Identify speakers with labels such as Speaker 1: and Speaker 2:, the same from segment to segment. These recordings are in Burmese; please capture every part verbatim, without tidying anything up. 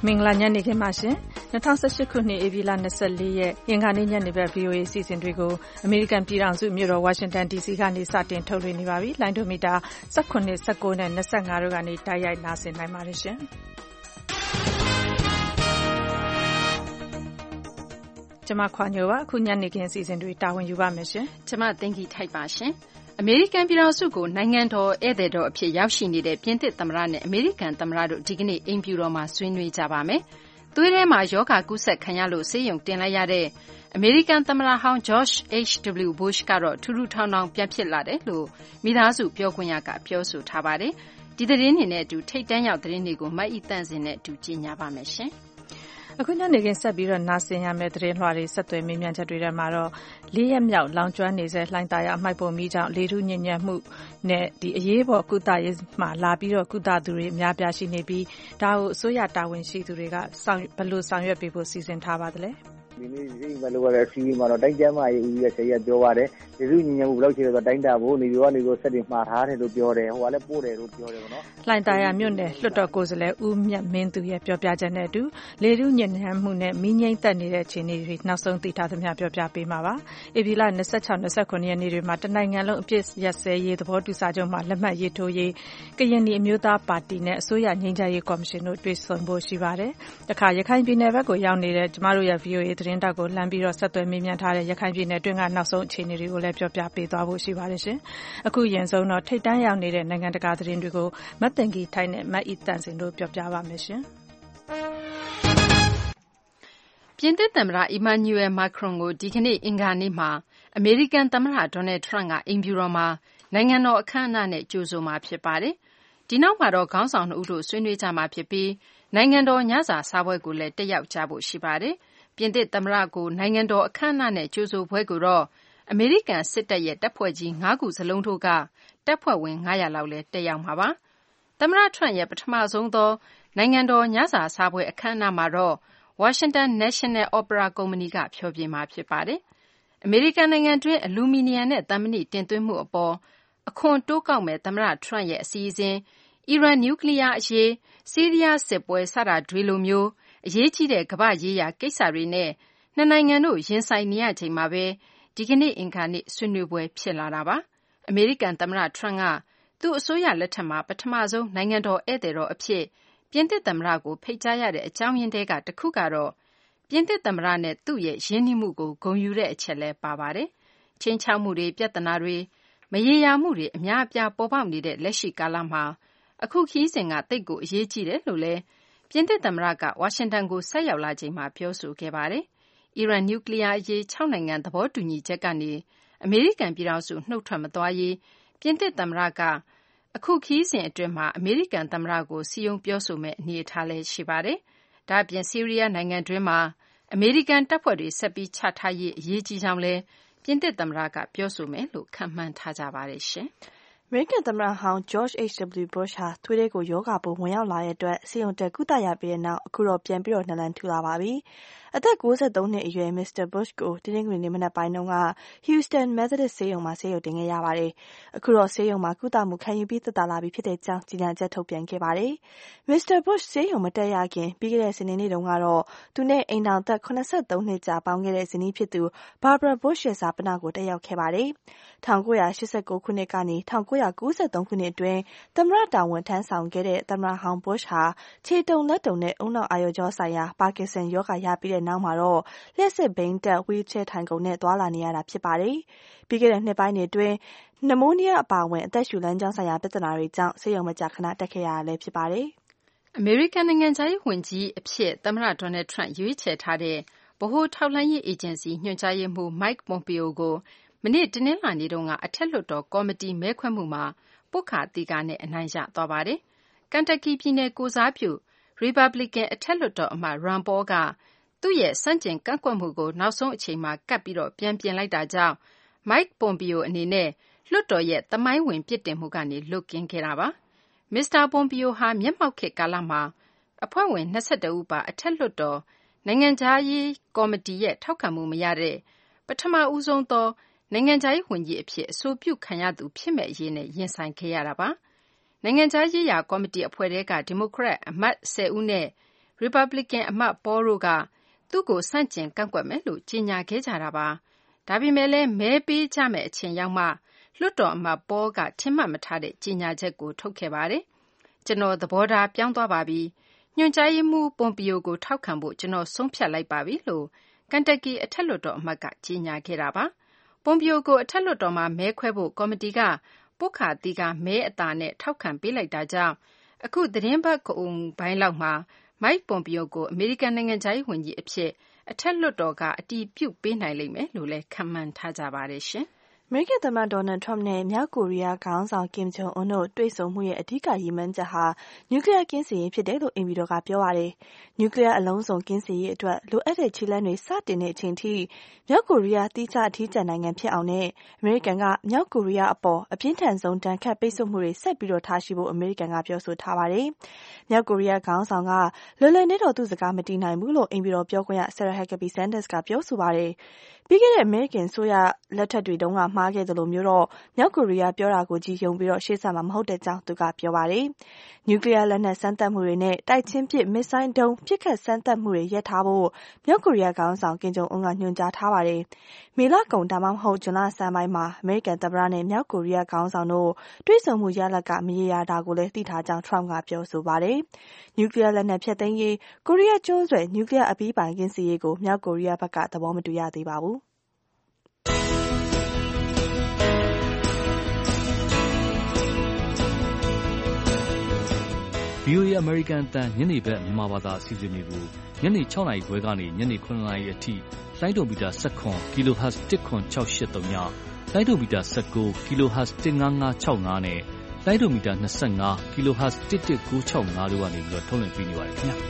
Speaker 1: မင်္ဂလာညနေခင်းပါရှင်၂၀၁၈ခုနှစ်ဧပြီလ၂၄ရက်အင်္ဂါနေ့ညနေဘက် ဗွီအိုအေအစီအစဉ်တွေကိုအမေရိကန်ပြည်ထောင်စုမြို့တော်ဝါရှင်တန်ဒီစီကနေစတင်ထုတ်လွှင့်နေပါပြီလိုင်းဒိုမီတာ၁၇ ၁၉နဲ့၂၅တို့ကနေတိုက်ရိုက်နားဆင်နိုင်ပါတယ်ရှင်ကျမခွာညိုပါအခုညနေခင်းအစီအစဉ်တွေတာဝန်ယူပါမယ်ရှင်
Speaker 2: ကျမသိင်္ဂီထိုက်ပါရှင်အမေရိကန်ပြည်ထောင်စုကိုနိုင်ငံတော်ဧည့်သည်တော်အဖြစ်ရောက်ရှိနေတဲ့ပြင်သစ်သမ္မတနဲ့အမေရိကန်သမ္မတတို့ဒီကနေ့အိမ်ဖြူတော်မှာဆွေးနွေးကြပါမယ်။သွေးထဲမှာရောဂါကူးစက်ခံရလို့ဆေးရုံတင်လိုက်ရတဲ့အမေရိကန်သမ္မတဟောင်း George H W Bush ကတော့ထူးထူးထောင်ထောင်ပြန်ဖြစ်လာတယ်လို့မိသားစုပြောခွင့်ရကပြောဆိုထားပါတယ်။ဒီသတင်းတွေနဲ့အတူထိပ်တန်းရောက်သတင်းတွေကိုမအီတန့်စင်နဲ့အတူကြီးညာပါမယ်ရှင်။
Speaker 1: အခုညနေခင်းဆက်ပြီးတော့နားဆင်ရမယ့်သတင်းလွှာတွေဆက်သွယ်မေးမြန်းချက်တွေထဲမှာတော့လေးရက်မြောက်လောင်ကျွမ်းနေစေလှိုင်းသားရအမှိုက်ပုံမီးကြောင့်လေထုညစ်ညမ်းမှုနဲ့ဒီအရေးပေါ်ကုသရေးမှာလာပြီးတော့ကုသသူတွေအများပြားရှိနေပြီးဒါကိုအစိုးရတာဝန်ရှိသူတွေကဆောင်ဘယ်လိုဆောင်ရွက်ပေးဖို့စီစဉ်ထားပါသလဲ
Speaker 3: ဒီနေ့ဒီမလိုရတဲ့စီးရီမှာတော့တိုင်းကျမ်းမာရေးဦးရဲ့ဆရာပြောပါတယ်ဒီလူညီညွတ်မှုဘယ်လောက်ရှိလဲဆိုတော့တိုင်းတာဖို့နေပြီးတော့နေပြီးဆက်တင်မှားထားတယ်လို့ပြောတယ်ဟိုကလည်းပို့တယ်လို့ပြောတယ်ပေါ့နော်
Speaker 1: လှိုင်သာယာမြို့နယ်လွှတ်တော်ကိုယ်စားလှယ်ဦးမြတ်မင်းသူရဲ့ပြောပြချက်နဲ့အတူလေထုညစ်ညမ်းမှုနဲ့မီးငြိမ်းသက်နေတဲ့အခြေအနေတွေနောက်ဆုံးသိထားသမျှပြောပြပေးမှာပါဧပြီလ၂၆ ၂၉ရက်နေ့တွေမှာတနိုင်ငံလုံးအပြည့်ရက်စဲရေးသဘောတူစာချုပ်မှာလက်မှတ်ရေးထိုးရေးကရင်ပြည်အမျိုးသားပါတီနဲ့အစိုးရငြိမ်းချမ်းရေးကော်မရှင်တို့တွေ့ဆုံဖို့ရှိပါတယ်တခါရခိုင်ပြည်နယ်ဘက်ကိုရောက်နေတဲ့ကျမတို့ရဲ့ ဗွီအိုအေသတင်းတောက်ကိုလမ်းပြီးတော့ဆက်သွယ်မေးမြန်းထားတဲ့ရခိုင်ပြည်နယ်တွင်းကနောက်ဆုံးအခြေအနေတွေကိုလည်းပြောပြပေးသွားဖို့ရှိပါတယ်ရှင်။အခုရင်ဆုံးတော့ထိတ်တန်းရောက်နေတဲ့နိုင်ငံတကာသတင်းတွေကိုမတ်တင်ကီထိုင်းနဲ့မတ်အီတန်စင်တို့ပြောပြပါမယ်ရှင်
Speaker 2: ။ပြင်သစ်သမ္မတအီမန်နျူရယ်မာခရွန်ကိုဒီကနေ့အင်္ဂါနေ့မှာအမေရိကန်သမ္မတဒေါ်နယ်ထရန့်ကအိမ်ဖြူတော်မှာနိုင်ငံတော်အခမ်းအနားနဲ့ကြိုဆိုမှာဖြစ်ပါတယ်။ဒီနောက်မှာတော့ခေါင်းဆောင်နှစ်ဦးတို့ဆွေးနွေးကြမှာဖြစ်ပြီးနိုင်ငံတော်ညစာစားပွဲကိုလည်းတက်ရောက်ကြဖို့ရှိပါတယ်။ပြင်သစ်သမ္မတကိုနိုင်ငံတော်အခမ်းအနားနဲ့ကြိုဆိုပွဲကိုတော့အမေရိကန်စစ်တပ်ရဲ့တပ်ဖွဲ့ကြီး၅ခုစလုံးတို့ကတပ်ဖွဲ့ဝင်၅၀၀လောက်လည်းတက်ရောက်မှာပါ။သမ္မတထရန့်ရဲ့ပထမဆုံးသောနိုင်ငံတော်ညစာစားပွဲအခမ်းအနားမှာတော့ Washington National Opera ကုမ္ပဏီကဖျော်ဖြေမှာဖြစ်ပါတယ်။အမေရိကန်နိုင်ငံတွင်းအလူမီနီယံနဲ့သံမဏိတင်သွင်းမှုအပေါ်အခွန်တိုးကောက်မဲ့သမ္မတထရန့်ရဲ့အစီအစဉ်အီရန်နျူကလ িয়ার အရေးဆီးရီးယားစစ်ပွဲစတာတွေလိုမျိုးအရေးကြီးတဲ့ကမ္ဘာ့ရေးရာကိစ္စတွေနဲ့နှစ်နိုင်ငံတို့ရင်ဆိုင်နေရချိန်မှာပဲဒီကနေ့အင်္ဂါနေ့ဆွေးနွေးပွဲဖြစ်လာတာပါ။အမေရိကန်သမ္မတထရန့်ကသူ့အစိုးရလက်ထက်မှာပထမဆုံးနိုင်ငံတော်ဧည့်သည်တော်အဖြစ်ပြင်သစ်သမ္မတကိုဖိတ်ကြားရတဲ့အကြောင်းရင်းတဲကတစ်ခုကတော့ပြင်သစ်သမ္မတနဲ့သူ့ရဲ့ရင်းနှီးမှုကိုဂုဏ်ယူတဲ့အချက်လဲပါပါတယ်။ချင်းချောက်မှုတွေပြဿနာတွေမရေရာမှုတွေအများအပြားပေါ်ပေါက်နေတဲ့လက်ရှိကာလမှာအခုခရီးစဉ်ကတိတ်ကိုအရေးကြီးတယ်လို့လဲပြင်သစ်သမ္မတကဝါရှင်တန်ကိုဆက်ရောက်လာချိန်မှာပြောဆိုခဲ့ပါတယ်။အီရန်နျူကလ িয়ার အရေး၆နိုင်ငံသဘောတူညီချက်ကနေအမေရိကန်ပြည်ထောင်စုနှုတ်ထွက်မသွားရေးပြင်သစ်သမ္မတကအခုခရီးစဉ်အတွင်းမှာအမေရိကန်သမ္မတကိုစည်းရုံးပြောဆိုမဲ့အနေအထားလည်းရှိပါတယ်။ဒါ့အပြင်ဆီးရီးယားနိုင်ငံတွင်းမှာအမေရိကန်တပ်ဖွဲ့တွေဆက်ပြီးချထားရေးအရေးကြီးကြောင်းလည်းပြင်သစ်သမ္မတကပြောဆိုမယ်လို့ခန့်မှန်းထားကြပါတယ်ရှင်။
Speaker 4: အမေရိကန်သမ္မတဟောင်း George H W Bush ဟာသွေးထဲကိုရောဂါပိုးဝင်ရောက်လာတဲ့အတွက်ဆေးရုံတက်ကုသရပြီးတဲ့နောက်အခုတော့ပြန်ပြီးတော့နှလန်ထူလာပါပြီ။အသက်၉၃နှစ်အရွယ် မစ္စတာ Bush ကိုတနင်္ဂနွေနေ့မနက်ပိုင်းတုန်းက Houston Methodist ဆေးရုံမှာဆေးရုံတင်ခဲ့ရပါတယ်။အခုတော့ဆေးရုံမှာကုသမှုခံယူပြီးသက်သာလာပြီဖြစ်တဲ့အကြောင်းကြေညာချက်ထုတ်ပြန်ခဲ့ပါတယ်။မစ္စတာ Bush ဆေးရုံမတက်ရခင်ပြီးခဲ့တဲ့စနေနေ့တုန်းကတော့သူနဲ့အိမ်ထောင်သက်၇၃နှစ်ကြာပေါင်းခဲ့တဲ့ဇနီးဖြစ်သူ Barbara Bush ရဲ့ဈာပနကိုတက်ရောက်ခဲ့ပါတယ်။၁၉၈၉ခုနှစ်ကနေ၁၉၉၃ခုနှစ်အတွင်းသမ္မတတာဝန်ထမ်းဆောင်ခဲ့တဲ့သမ္မတဟောင်း Bush ဟာခြေတုံလက်တုံနဲ့ဦးနှောက်အာရုံကြောဆိုင်ရာပါကင်ဆန်ရောဂါရပြီးတဲ့နောက်မှာတော့လျှပ်စစ်ဘီးတပ် wheelchair ထိုင်ခုံနဲ့သွားလာနေရတာဖြစ်ပါတယ်။ပြီးခဲ့တဲ့နှစ်ပိုင်းတွေအတွင်းနမိုးနီးယားအပါအဝင်အသက်ရှူလမ်းကြောင်းဆိုင်ရာပြဿနာတွေကြောင့်ဆေးရုံမကြာခဏတက်ခဲ့ရတာလည်းဖြစ်ပါတယ်
Speaker 2: ။အမေရိကန်နိုင်ငံခြားရေးဝန်ကြီးအဖြစ်သမ္မတဒေါ်နယ်ထရန့်ရွေးချယ်ထားတဲ့ဗဟိုထောက်လှမ်းရေးအေဂျင်စီညွှန်ကြားရေးမှူး Mike Pompeo ကိုမနေ့တနင်္လာနေ့တုန်းကအထက်လွှတ်တော်ကော်မတီမဲခွဲမှုမှာပုက္ခာသီကာနဲ့အနိုင်ရသွားပါတယ်။ကန်တက်ကီပြည်နယ်ကိုစားပြုရီပတ်ဘလီကန်အထက်လွှတ်တော်အမတ် Rand Paul ကသူ့ရဲ့စန့်ကျင်ကန့်ကွက်မှုကိုနောက်ဆုံးအချိန်မှာကပ်ပြီးတော့ပြန်ပြင်လိုက်တာကြောင့် Mike Pompeo အနေနဲ့လွှတ်တော်ရဲ့သမိုင်းဝင်ပြစ်တင်မှုကနေလွတ်ကင်းခဲ့တာပါ။ မစ္စတာ Pompeo ဟာမျက်မှောက်ခေတ်ကာလမှာအဖွဲ့ဝင်၂၁ဦးပါအထက်လွှတ်တော်နိုင်ငံခြားရေးကော်မတီရဲ့ထောက်ခံမှုမရတဲ့ပထမဦးဆုံးသောနိုင်ငံခြားရေးဝန်ကြီးအဖြစ်အဆိုပြုခံရသူဖြစ်မဲ့အရေးနဲ့ရင်ဆိုင်ခဲ့ရတာပါ။နိုင်ငံခြားရေးရာကော်မတီအဖွဲ့ထဲကဒီမိုကရက်အမတ်၁၀ဦးနဲ့ရ Republican အမတ်ပေါ်တို့ကသူ့ကိုဆန့်ကျင်ကန့်ကွက်မယ်လို့ကြေညာခဲ့ကြတာပါ။ဒါပေမဲ့လည်းမဲပေးကြမယ့်အချိန်ရောက်မှလွှတ်တော်အမတ်ပေါ်ကထင်မှတ်မထားတဲ့ကြေညာချက်ကိုထုတ်ခဲ့ပါတယ်။ကျွန်တော်သဘောထားပြောင်းသွားပါပြီ။ညွှန်ကြားရေးမှူးပွန်ပီယိုကိုထောက်ခံဖို့ကျွန်တော်ဆုံးဖြတ်လိုက်ပါပြီလို့ကန်တက်ကီအထက်လွှတ်တော်အမတ်ကကြေညာခဲ့တာပါ။ပွန်ပီယိုကိုအထက်လွှတ်တော်မှာမဲခွဲဖို့ကော်မတီကပုတ်ခါတီကမဲအသာနဲ့ထောက်ခံပေးလိုက်တာကြောင့်အခုသတင်းပတ်ကုန်ပိုင်းလောက်မှာမိုက်ပွန်ပီယိုကိုအမေရိကန်နိုင်ငံခြားရေးဝန်ကြီးအဖြစ်အထက်လွှတ်တော်ကအတည်ပြုပေးနိုင်လိမ့်မယ်လို့လည်းခန့်မှန်းထားကြပါတယ်ရှင်။
Speaker 4: အမေရိကန်သမ္မတဒေါ်နယ်ထရမ့်နဲ့မြောက်ကိုရီးယားခေါင်းဆောင်ကင်ဂျုံအွန်းတို့တွေ့ဆုံမှုရဲ့အဓိကရည်မှန်းချက်ဟာနျူကလ িয়ার ကင်းစင်ရေးဖြစ်တယ်လို့အိမ်ဖြူတော်ကပြောပါတယ်။နျူကလ িয়ার အလုံးစုံကင်းစင်ရေးအတွက်လိုအပ်တဲ့ခြေလှမ်းတွေစတင်တဲ့အချိန်ထိမြောက်ကိုရီးယားတိကျအထီးကျန်နိုင်ငံဖြစ်အောင်နဲ့အမေရိကန်ကမြောက်ကိုရီးယားအပေါ်အပြင်းထန်ဆုံးဒဏ်ခတ်ပိတ်ဆို့မှုတွေဆက်ပြီးတော့ထားရှိဖို့အမေရိကန်ကပြောဆိုထားပါတယ်။မြောက်ကိုရီးယားခေါင်းဆောင်ကလွယ်လွယ်နဲ့တော့သူ့စကားမတီးနိုင်ဘူးလို့အိမ်ဖြူတော်ပြောခွင့်ရ Sarah Huckabee Sanders ကပြောဆိုပါတယ်။ပြီးခဲ့တဲ့အမေရိကန်ဆိုရလက်ထက်တွေတုန်းကမှားခဲ့သလိုမျိုးတော့မြောက်ကိုရီးယားပြောတာကိုကြည်ယုံပြီးတော့ရှေ့ဆက်မှာမဟုတ်တဲ့ကြောင်းသူကပြောပါတယ်။နျူကလ িয়ার လက်နက်စမ်းသပ်မှုတွေနဲ့တိုက်ချင်းပစ်မစ်ဆိုင်းဒုံးပစ်ခတ်စမ်းသပ်မှုတွေရပ်ထားဖို့မြောက်ကိုရီးယားခေါင်းဆောင်ကင်ဂျုံအွန်းကညွှန်ကြားထားပါတယ်။မေလကုန်ဒါမှမဟုတ်ဇွန်လဆန်းပိုင်းမှာအမေရိကန်သမ္မတနဲ့မြောက်ကိုရီးယားခေါင်းဆောင်တို့တွေ့ဆုံမှုရလဒ်ကမရေရာတာကိုလည်းသိထားကြောင်းထရမ့်ကပြောဆိုပါတယ်။နျူကလ িয়ার လက်နက်ဖျက်သိမ်းရေးကိုရီးယားကျွန်းဆွယ်နျူကလ িয়ার အပြီးပိုင်ကင်းစင်ရေးကိုမြောက်ကိုရီးယားဘက်ကသဘောမတူရသေးပါဘူး။
Speaker 5: ဗွီအိုအေ American အသံညနေဘက်မြန်မာဘာသာအစီအစဉ်တွေကိုညနေ၆နာရီခွဲကနေညနေ၇နာရီအထိလိုင်းဒိုမီတာ၁၇ kilohertz ၁၇၆၈၃ညလိုင်းဒိုမီတာ၁၉ kilohertz ၁၅၅၆၅နဲ့လိုင်းဒိုမီတာ၂၅ kilohertz ၁၁၉၆၅တို့ကနေပြီးတော့ထုတ်လွှင့်ပေးနေပါတယ်ခင်ဗျာ။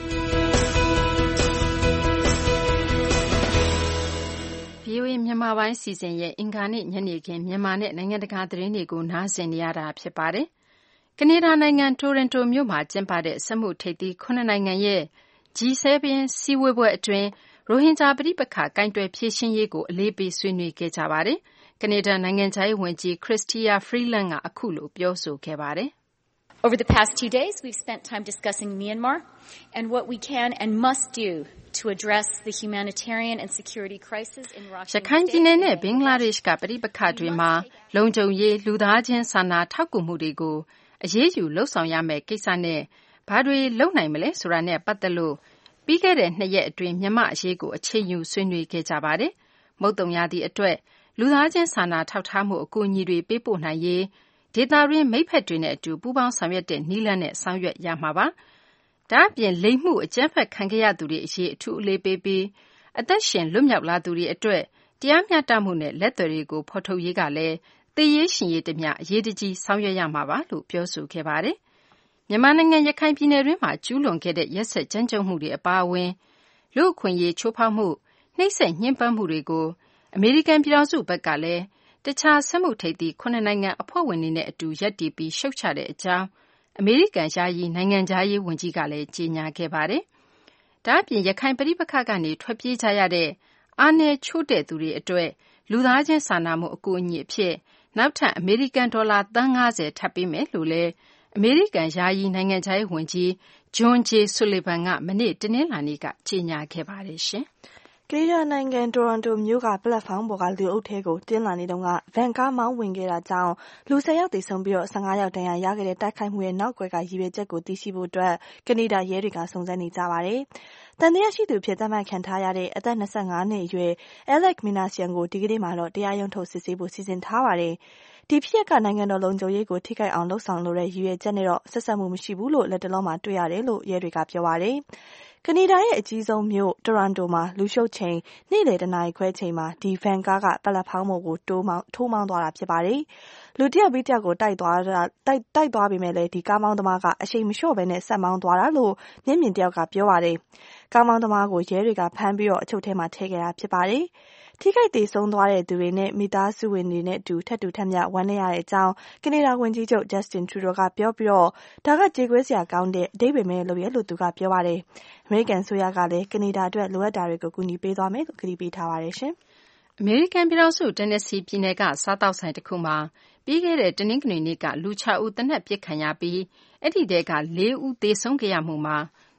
Speaker 2: ဗွီအိုအေမြန်မာပိုင်းစီစဉ်ရဲ့အင်္ဂါနေ့ညနေခင်းမြန်မာနဲ့နိုင်ငံတကာသတင်းတွေကိုနားဆင်နေရတာဖြစ်ပါတယ်။ကနေဒါနိုင်ငံတိုရင်တိုမြို့မှာကျင်းပတဲ့စက်မှုထိပ်သီးခုနှစ်နိုင်ငံရဲ့ ဂျီ ဆဗန် စည်းဝေးပွဲအတွင်းရိုဟင်ဂျာပဋိပက္ခကိုင်တွယ်ဖြေရှင်းရေးကိုအလေးပေးဆွေးနွေးခဲ့ကြပါတယ်။ကနေဒါနိုင်ငံခြားရေးဝန်ကြီး Chrystia Freeland ကအခုလိုပြောဆိုခဲ့ပါတယ်။
Speaker 6: Over the past two days, we've spent time discussing Myanmar and what we can and must do to address the humanitarian and security crisis in Rakhine State.
Speaker 2: ရခိုင်ပြည်နယ်နဲ့ဘင်္ဂလားဒေ့ရှ်ကပဋိပက္ခတွေမှာလုံခြုံရေးလူသားချင်းစာနာထောက်ကူမှုတွေကိုအရေးယူလှုပ်ဆောင်ရမယ့်ကိစ္စနဲ့ဘာတွေလုပ်နိုင်မလဲဆိုတာနဲ့ပတ်သက်လို့ပြီးခဲ့တဲ့နှစ်ရက်အတွင်းမြန်မာအရေးကိုအချိန်ယူဆွေးနွေးခဲ့ကြပါတယ်။မုတ်တုံရာသီအတွက်လူသားချင်းစာနာထောက်ထားမှုအကူအညီတွေပေးပို့နိုင်ရေးဒေသတွင်းမိတ်ဖက်တွေနဲ့အတူပူးပေါင်းဆောင်ရွက်တဲ့နည်းလမ်းနဲ့ဆောင်ရွက်ရမှာပါ။ဒါ့အပြင်လိမ်မှုအကြမ်းဖက်ခံခဲ့ရသူတွေအရေးအထူးအလေးပေးပြီးအသက်ရှင်လွတ်မြောက်လာသူတွေအတွက်တရားမျှတမှုနဲ့လက်သည်တွေကိုဖော်ထုတ်ရေးကလည်းသေရေးရှင်ရေးတမျှအရေးတကြီးဆောင်ရွက်ရမှာပါလို့ပြောဆိုခဲ့ပါတယ်။မြန်မာနိုင်ငံရခိုင်ပြည်နယ်တွင်းမှာကျူးလွန်ခဲ့တဲ့ရက်စက်ကြမ်းကြုတ်မှုတွေအပါအဝင်လူ့အခွင့်အရေးချိုးဖောက်မှုနှိပ်စက်ညှဉ်းပန်းမှုတွေကိုအမေရိကန်ပြည်ထောင်စုဘက်ကလည်းတခြားစက်မှုထိပ်သီးခုနှစ်နိုင်ငံအဖွဲ့ဝင်တွေနဲ့အတူရပ်တည်ပြီးရှုတ်ချတဲ့အကြောင်းအမေရိကန်ယာယီနိုင်ငံခြားရေးဝန်ကြီးကလည်းကြေညာခဲ့ပါတယ်။ဒါ့အပြင်ရခိုင်ပဋိပက္ခကနေထွက်ပြေးကြရတဲ့အားနည်းချို့တဲ့သူတွေအတွက်လူသားချင်းစာနာမှုအကူအညီအဖြစ်နောက်ထပ်အမေရိကန်ဒေါ်လာသန်း၅၀ထပ်ပေးမယ်လို့လည်းအမေရိကန်ယာယီနိုင်ငံခြားရေးဝန်ကြီး John J. Sullivan ကမနေ့တနင်္လာနေ့ကကြေညာခဲ့ပါတယ်ရှင်
Speaker 4: ။ကနေဒါနိုင်ငံတိုရွန်တိုမြို့ကပလက်ဖောင်းပေါ်ကလူအုပ်ထဲကိုတင်းလာနေတုန်းကဗန်ကားမောင်းဝင်ခဲ့တာကြောင့်လူ၁၀ယောက်သေဆုံးပြီးတော့၁၅ယောက်ဒဏ်ရာရခဲ့တဲ့တိုက်ခိုက်မှုရဲ့နောက်ကွယ်ကရည်ရွယ်ချက်ကိုသိရှိဖို့အတွက်ကနေဒါရဲတွေကစုံစမ်းနေကြပါတယ်။တန်တရားရှိသူဖြစ်သတ်မှတ်ခံထားရတဲ့အသက်၂၅နှစ်အရွယ် Alex Minassian ကိုဒီကနေ့မှာတော့တရားရုံးထုတ်စစ်ဆေးဖို့စီစဉ်ထားပါတယ်။ဒီဖြစ်ရပ်ကနိုင်ငံတော်လုံခြုံရေးကိုထိခိုက်အောင်လှုံ့ဆော်လိုတဲ့ရည်ရွယ်ချက်နဲ့တော့ဆက်စပ်မှုမရှိဘူးလို့လက်တလုံးမှာတွေ့ရတယ်လို့ရဲတွေကပြောပါတယ်။ကနေဒါရဲ့အကြီးဆုံးမြို့တိုရွန်တိုမှာလူရှုပ်ချိန်နေ့လယ်တနာရီခွဲချိန်မှာဒီဗန်ကားကပလက်ဖောင်းပေါ်ကိုတိုးမောင်းထိုးမောင်းသွားတာဖြစ်ပါတယ်။လူတယောက်ပြီးတယောက်ကိုတိုက်သွားတာတိုက်တိုက်သွားပေမဲ့လည်းဒီကားမောင်းသမားကအရှိန်မလျှော့ဘဲနဲ့ဆက်မောင်းသွားတာလို့မျက်မြင်တယောက်ကပြောပါတယ်။ကားမောင်းသမားကိုရဲတွေကဖမ်းပြီးတော့အချုပ်ထဲမှာထည့်ခဲ့တာဖြစ်ပါတယ်။ထိခိုက်သေဆုံးသွားတဲ့သူတွေနဲ့မိသားစုဝင်တွေနဲ့အတူထပ်တူထပ်မျှဝမ်းနည်းရတဲ့အကြောင်းကနေဒါဝန်ကြီးချုပ် Justin Trudeau ကပြောပြီးတော့ဒါကကြေကွဲစရာကောင်းတဲ့အဓိပ္ပာယ်မဲ့လုပ်ရလို့သူကပြောပါတယ်။အမေရိကန်ဆိုရကလည်းကနေဒါအတွက်လိုအပ်တာတွေကိုကူညီပေးသွားမယ်လို့ကတိပေးထားပါတယ်ရှင်
Speaker 2: ။အမေရိကန်ပြည်ထောင်စုတက်နက်စီပြည်နယ်ကစားတောက်ဆိုင်တစ်ခုမှာပြီးခဲ့တဲ့တနင်္ဂနွေနေ့ကလူ၆ဦးတနက်ပစ်ခံရပြီးအဲ့ဒီတဲက၄ဦးသေဆုံးခဲ့ရမှုမှာ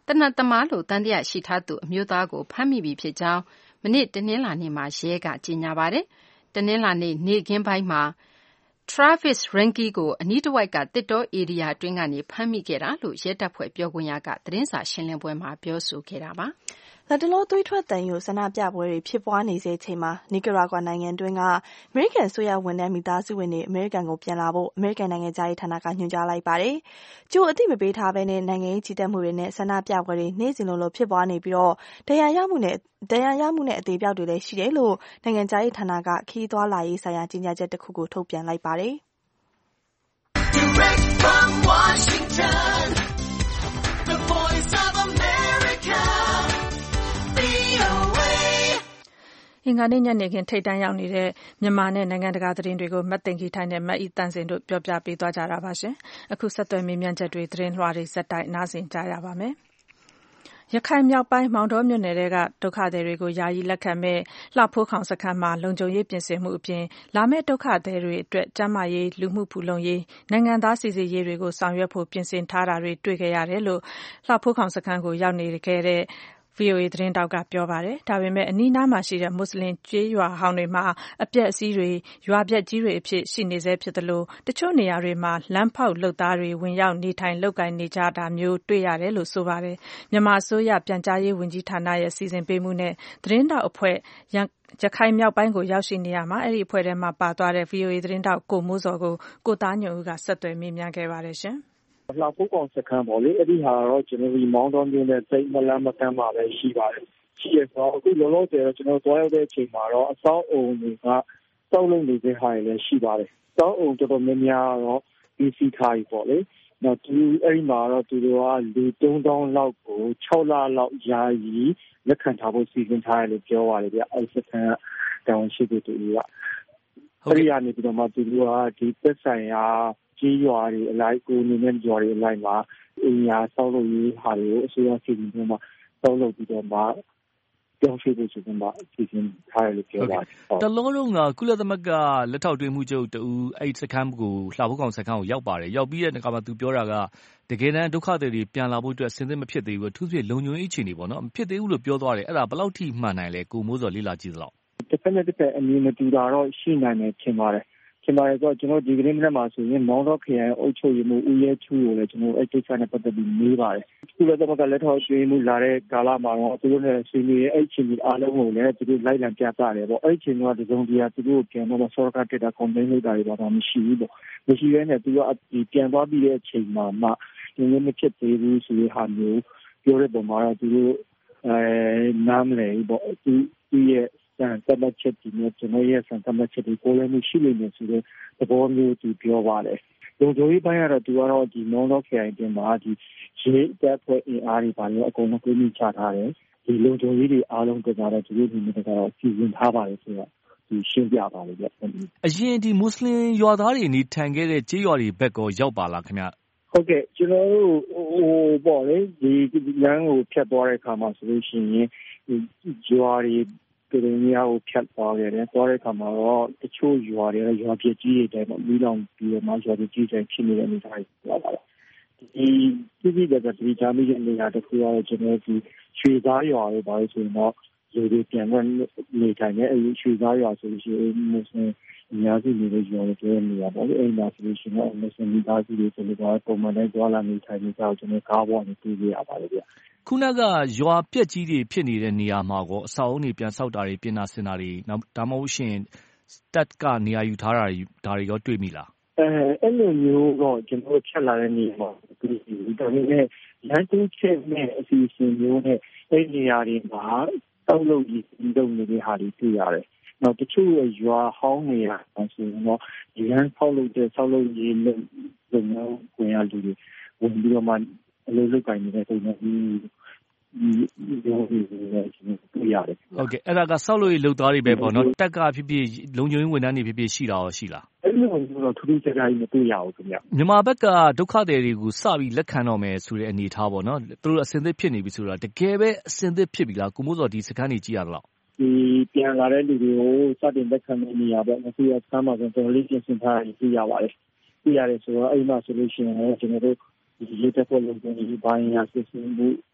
Speaker 2: တနတ်သမားလို့တန်တရားရှိထားသူအမျိုးသားကိုဖမ်းမိပြီဖြစ်ကြောင်းမနေ့တနင်္လာနေ့မှာရဲကကြေညာပါတယ်။တနင်္လာနေ့နေ့ခင်းပိုင်းမှာ Travis Reinke ကိုအနီးတစ်ဝိုက်ကတစ်တောဧရိယာအတွင်းကနေဖမ်းမိခဲ့တာလို့ရဲတပ်ဖွဲ့ပြောခွင့်ရကသတင်းစာရှင်းလင်းပွဲမှာပြောဆိုခဲ့တာပါ
Speaker 4: ။လက်တလောသွေးထွက်တန်ယိုဆန္ဒပြပွဲတွေဖြစ်ပွားနေစေချိန်မှာနီကာရာဂွာနိုင်ငံတွင်းကအမေရိကန်ဆိုရဝန်ထမ်းမိသားစုဝင်တွေအမေရိကန်ကိုပြန်လာဖို့အမေရိကန်နိုင်ငံသားရေးဌာနကညွှန်ကြားလိုက်ပါတယ်။ကြိုအသိမပေးထားဘဲနဲ့နိုင်ငံရေးကြီးတက်မှုတွေနဲ့ဆန္ဒပြပွဲတွေနေ့စဉ်လိုလိုဖြစ်ပွားနေပြီးတော့တရားရမှုနဲ့တရားရမှုနဲ့အသေးပြောက်တွေလည်းရှိတယ်လို့နိုင်ငံသားရေးဌာနကခီးသွွာလာရေးဆိုင်ရာကြီးညာချက်တစ်ခုကိုထုတ်ပြန်လိုက်ပါတယ်။ Direct from Washington, the voice of America,
Speaker 1: အင်္ဂါနေ့ညနေခင်းထိပ်တန်းရောက်နေတဲ့မြန်မာနဲ့နိုင်ငံတကာသတင်းတွေကိုမတ်သိင်္ဂီထိုက်နဲ့မတ်ဤတန့်စင်တို့ပြောပြပေးသွားကြတာပါရှင်။အခုဆက်သွယ်မေးမြန်းချက်တွေသတင်းလွှာတွေဆက်တိုက်နားဆင်ကြရပါမယ်။ရခိုင်မြောက်ပိုင်းမောင်တောမြို့နယ်ကဒုက္ခသည်တွေကိုယာယီလက်ခံမဲ့လှဖိုးခေါင်စခန်းမှာလုံခြုံရေးပြင်ဆင်မှုအပြင်လာမဲ့ဒုက္ခသည်တွေအတွက်ကျန်းမာရေးလူမှုဖူလုံရေးနိုင်ငံသားစီစစ်ရေးတွေကိုဆောင်ရွက်ဖို့ပြင်ဆင်ထားတာတွေတွေ့ခဲ့ရတယ်လို့လှဖိုးခေါင်စခန်းကိုရောက်နေခဲ့တဲ့ ဗွီအိုအေ သတင်းတောက်ကပြောပါတယ်။ဒါပေမဲ့အနီးနားမှာရှိတဲ့မွတ်စလင်ကျေးရွာဟောင်းတွေမှာအပျက်အစီးတွေရွာပျက်ကြီးတွေအဖြစ်ရှိနေဆဲဖြစ်သလိုတချို့နေရာတွေမှာလမ်းဖောက်လုပ်သားတွေဝင်ရောက်နေထိုင်လုပ်ကိုင်နေကြတာမျိုးတွေ့ရတယ်လို့ဆိုပါတယ်။မြန်မာအစိုးရပြန်ကြားရေးဝန်ကြီးဌာနရဲ့စီစဉ်ပေးမှုနဲ့သတင်းတောက်အဖွဲ့ရခိုင်မြောက်ပိုင်းကိုရောက်ရှိနေရမှာအဲ့ဒီအဖွဲ့ထဲမှာပါသွားတဲ့ ဗွီအိုအေ သတင်းတောက်ကိုမိုးစောကိုကိုသားညွန့်ဦးကဆက်သွယ်မေးမြန်းခဲ့ပါတယ်ရှင်။
Speaker 7: လှဖိုးခေါင်စခန်းပေါ့လေအဲ့ဒီဟာတော့ကျွန်တော်ဒီမောင်းတော်မြို့နဲ့စိတ်မလန်းမကမ်းမှာပဲရှိပါတယ်ရှိရတော့အခုလောလောဆယ်တော့ကျွန်တော်တွားရောက်တဲ့အချိန်မှာတော့အဆောင်အုံတွေကစောက်လုံးနေတဲ့ဟာတွေလည်းရှိပါတယ်စောက်အုံတော်တော်များများတော့ဒီစီထားပြီပေါ့လေနောက်သူအဲ့ဒီမှာတော့သူတို့ကလူသုံးသောင်းလောက်ကိုခြောက်လလောက်ယာယီလက်ခံထားဖို့စီစဉ်ထားတယ်လို့ပြောပါတယ်ဗျအဲ့စခန်းကတောင်းရှိတဲ့သူတွေကအဲ့ဒီကနေပြီးတော့မှသူတို့ကဒီသက်ဆိုင်ရာကြီးရွာတွေအလိုက်ကိုနေနဲ့ရွာတွေအလိုက်မှာအင်ယာဆောက်လုပ်ရေးဟာတွေကိုအစိုးရစီစဉ်ပြီးမှဆောက်လုပ်ပြီးတော့မှပြောင်းရွှေ့ဖို့ဆိုပြီးမှစီစဉ်ထားတယ်လို့ပြောပါတယ်
Speaker 5: တလုံးလုံးကကုလသမဂ္ဂလက်ထောက်တွင်းမှုချုပ်တူအဲ့စခန်းကိုလှဖိုးကောင်စခန်းကိုရောက်ပါတယ်ရောက်ပြီးတဲ့အခါမှာသူပြောတာကတကယ်တမ်းဒုက္ခသည်တွေပြန်လာဖို့အတွက်စဉ်သင့်မဖြစ်သေးဘူးအထူးသဖြင့်လုံခြုံရေးအခြေအနေပေါ့နော်မဖြစ်သေးဘူးလို့ပြောသွားတယ်အဲ့ဒါဘယ်လောက်ထိမှန်နိုင်လဲကိုမိုးစော်လေးလာကြည့်သလောက်
Speaker 7: တစ်ဖက်နဲ့တစ်ဖက်အမြင်မတူတာတော့ရှိနိုင်တယ်ထင်ပါတယ်ကျွန်တော်တို့ကျွန်တော်ဒီကနေ့နေ့မှာဆိုရင်မောင်တော်ခရိုင်အုပ်ချုပ်ရေးမှူးဦးရဲချူကိုလည်းကျွန်တော်အဲ့ကိစ္စနဲ့ပတ်သက်ပြီးမေးပါတယ်။ကုလသမဂ္ဂလက်ထောက်ကျွေးမှုလာတဲ့ကာလမှာတော့သူတို့နဲ့ဆွေးနွေးရဲ့အဲ့ချင်းအားလုံးကိုလည်းသူတို့လိုက်လံပြသတယ်ပေါ့။အဲ့ချင်းကတစုံတရာသူတို့ပြန်တော့ဆော့ကတက်တာကွန်ပလိန်းလုပ်တာတွေပါတော့မရှိဘူးပေါ့။မရှိဘဲနဲ့သူကဒီပြန်သွားပြီးတဲ့အချိန်မှာမှဒီနေ့မဖြစ်သေးဘူးဆိုတဲ့ဟာမျိုးပြောတဲ့ပုံမှာတော့သူတို့အဲနားမလည်ပေါ့။သူသူရဲ့စံတမချက်ဒီနဲ့ကျွန်တော်ရဲ့စံတမချက်ဒီကိုလည်းမရှိလိမ့်မယ်ဆိုတော့သဘောမျိုးသူပြောပါတယ်။လုံခြုံရေးပိုင်းကတော့သူကတော့ဒီမောင်တော်ခရိုင်တင်မှာဒီရေတပ်ဖွဲ့အင်အားတွေပါလို့အကုန်လုံးကိုမြင့်ချထားတယ်။ဒီလုံခြုံရေးတွေအားလုံးကတော့သူတို့ဒီနေ့ကတော့စီစဉ်ထားပါတယ်ဆိုတော့ဒီရှင်းပြပါလိမ့်ဗျ
Speaker 5: ။အရင်ဒီမွတ်စလင်ရွာသားတွေနေထိုင်ခဲ့တဲ့ကျေးရွာတွေဘက်ကောရောက်ပါလားခင်ဗျ
Speaker 7: ။ဟုတ်ကဲ့ကျွန်တော်တို့ဟိုပေါ့လေဒီလမ်းကိုဖြတ်သွားတဲ့အခါမှာဆိုလို့ရှိရင်ရွာတွေဒီလိုမျိုးကိုဖြတ်သွားခဲ့တယ်သွားတဲ့အခါမှာတော့တချို့ရွာတွေရွာပြည့်ကြီးတွေတိုင်မီးလောင်ပြီးတော့မှရွာပြည့်ကြီးတွေဖြစ်နေတဲ့အနေအထားတွေပြောပါတော့ဒီပြည်ပြည်ကဒီဂျာမီရဲ့နေရာတစ်ခုကတော့ကျွန်တော်ဒီရွှေသားရွာတွေပါလို့ဆိုရင်တော့လူတွေပြန်တော့နေထိုင်နေအဲဒီရွှေသားရွာဆိုလို့ရှိရင်မွတ်စလင်အများစုနေတဲ့ရွာတွေပြောနေရပါဘူးအဲဒီမှာဆိုလို့ရှိရင်မွတ်စလင်မိသားစုတွေဆိုတော့ပုံမှန်တိုင်းသွားလာနေထိုင်နေကြတော့ကျွန်တော်ကားပေါ်နေတွေ့ရပါတယ်ဗျ
Speaker 5: ခုနကရွာပြက်ကြီးတွေဖြစ်နေတဲ့နေရာမှာကောအဆောက်အုံတွေပြန်ဆောက်တာတွေပြင်တာဆင်တာတွေနောက်ဒါမှမဟုတ်ရှင်တက်ကနေရာယူထားတာတွေဒါတွေရောတွေ့မိလား
Speaker 7: အဲအဲ့လိုမျိုးတော့ကျွန်တော်ချက်လာတဲ့နေရာမှာဒီဒါနဲ့လမ်းတူးချက်နဲ့အစီအစဉ်မျိုးနဲ့အဲ့နေရာတွေမှာတောက်လို့ကြီးတုံနေတဲ့ဟာတွေတွေ့ရတယ်နောက်တချို့ရွာဟောင်းနေရာဆိုတော့ဒီလမ်းဖောက်လို့တဲ့ဆောက်လို့ရေးလုံလုံဝင်ရလူတွေဝင်ပြီးတော့မှအလုပ်လုပ်ကိုင်နေတဲ့ပုံစံမျိုးဒီဒီဒီရတယ်
Speaker 5: ဟုတ်ကဲ့အဲ့ဒါကဆောက်လို့ရလုပ်သားတွေပဲပေါ့နော်တက်ကဖြစ်ဖြစ်လုံခြုံရေးဝန်ထမ်းတွေဖြစ်ဖြစ်ရှိတာရောရှိလား
Speaker 7: အဲ့လိုမျိုးတော့ထူးထူးခြားခြားကြီးမတွေ့ရဘူးခင်ဗျ
Speaker 5: မြန်မာဘက်ကဒုက္ခသည်တွေကိုစပြီးလက်ခံတော့မယ်ဆိုတဲ့အနေထားပေါ့နော်သူတို့အစင်သစ်ဖြစ်နေပြီဆိုတာတကယ်ပဲအစင်သစ်ဖြစ်ပြီလားကိုမိုးစော်ဒီစကန်ကြီးကြည့်ရတော့
Speaker 7: ဒီပြန်လာတဲ့လူတွေကိုစတင်လက်ခံနေရပါမယ်ဆိုရစမ်းမှာဆိုတော့လေးပြင်ဆင်ထားပြီးပြရပါတယ်ပြရတယ်ဆိုတော့အဲ့မှာဆိုလို့ရှိရင်ကျွန်တော်တို့ဒီရေးတဲ့ပုံလုံးတွေဘိုင်းရစစ်စင်မှု